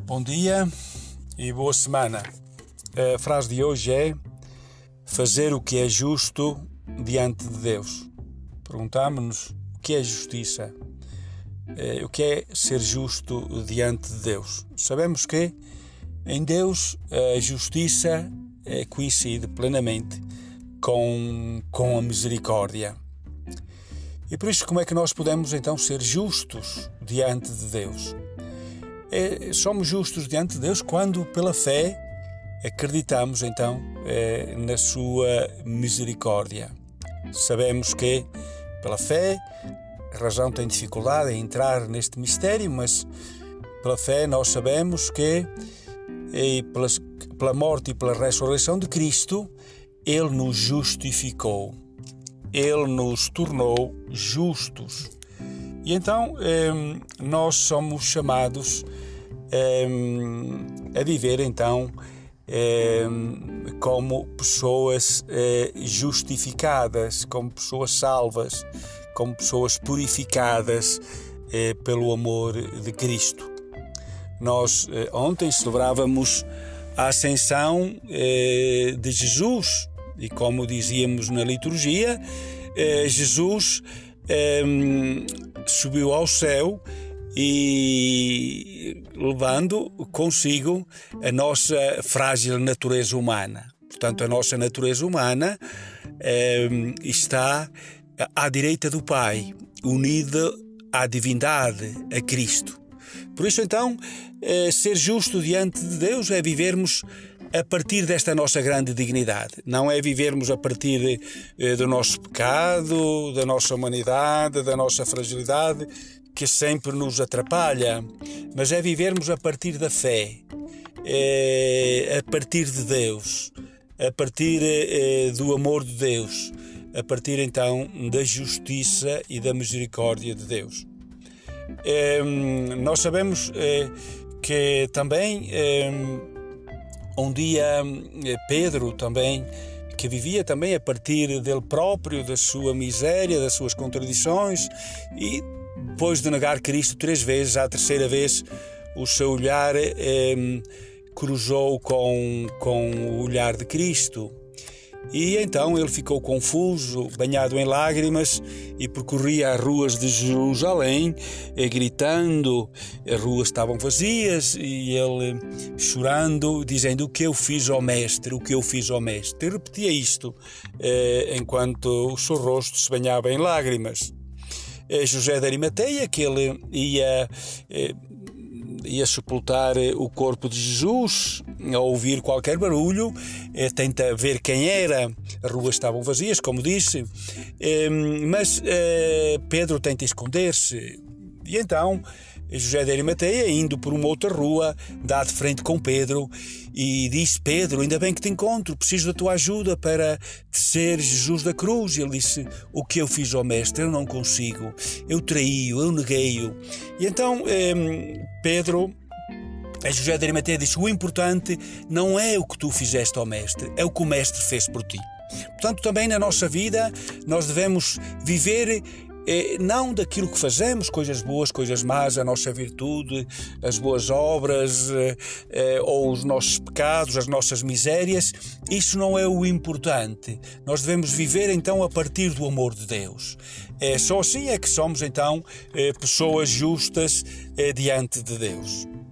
Bom dia e boa semana. A frase de hoje é fazer o que é justo diante de Deus. Perguntámos-nos o que é justiça, o que é ser justo diante de Deus. Sabemos que em Deus a justiça coincide plenamente com a misericórdia. E por isso, como é que nós podemos então ser justos diante de Deus? Somos justos diante de Deus quando, pela fé, acreditamos então na sua misericórdia. Sabemos que, pela fé, a razão tem dificuldade em entrar neste mistério, mas pela fé nós sabemos que, pela morte e pela ressurreição de Cristo, Ele nos justificou. Ele nos tornou justos. E então nós somos chamados a viver então como pessoas justificadas, como pessoas salvas, como pessoas purificadas pelo amor de Cristo. Nós ontem celebrávamos a ascensão de Jesus e, como dizíamos na liturgia, Jesus subiu ao céu e levando consigo a nossa frágil natureza humana. Portanto, a nossa natureza humana está à direita do Pai, unida à divindade, a Cristo. Por isso, então, ser justo diante de Deus é vivermos a partir desta nossa grande dignidade. Não é vivermos a partir do nosso pecado, da nossa humanidade, da nossa fragilidade, que sempre nos atrapalha, mas é vivermos a partir da fé, a partir de Deus, a partir do amor de Deus, a partir então da justiça e da misericórdia de Deus. Nós sabemos que também um dia Pedro também, que vivia também a partir dele próprio, da sua miséria, das suas contradições, e depois de negar Cristo 3 vezes, à terceira vez o seu olhar cruzou com o olhar de Cristo. E então ele ficou confuso, banhado em lágrimas, e percorria as ruas de Jerusalém, gritando. As ruas estavam vazias e ele chorando, dizendo: o que eu fiz ao Mestre, o que eu fiz ao Mestre. E repetia isto enquanto o seu rosto se banhava em lágrimas. José de Arimateia, que ele ia sepultar o corpo de Jesus, ao ouvir qualquer barulho, tenta ver quem era. As ruas estavam vazias, como disse, mas Pedro tenta esconder-se. E então José de Arimateia, indo por uma outra rua, dá de frente com Pedro e diz: Pedro, ainda bem que te encontro, preciso da tua ajuda para descer Jesus da cruz. E ele disse: o que eu fiz ao Mestre? Eu não consigo, eu traí-o, eu neguei-o. E então José de Arimateia disse: o importante não é o que tu fizeste ao Mestre, é o que o Mestre fez por ti. Portanto, também na nossa vida nós devemos viver não daquilo que fazemos, coisas boas, coisas más, a nossa virtude, as boas obras ou os nossos pecados, as nossas misérias. Isso não é o importante. Nós devemos viver então a partir do amor de Deus. Só assim é que somos então pessoas justas diante de Deus.